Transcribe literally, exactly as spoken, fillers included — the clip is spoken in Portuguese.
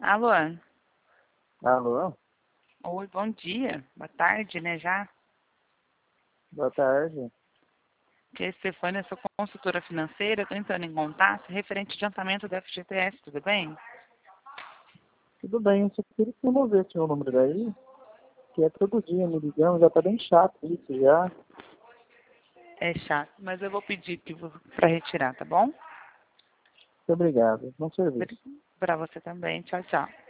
Alô? Alô? Oi, bom dia. Boa tarde, né, já? Boa tarde. Que é Stefânia, eu sou consultora financeira, estou entrando em contato referente ao adiantamento do F G T S, tudo bem? Tudo bem, eu só queria promover seu número daí, que é todo dia me ligando, já tá bem chato isso já. É chato, mas eu vou pedir para retirar, tá bom? Muito obrigado. Bom serviço. Para você também. Tchau, tchau.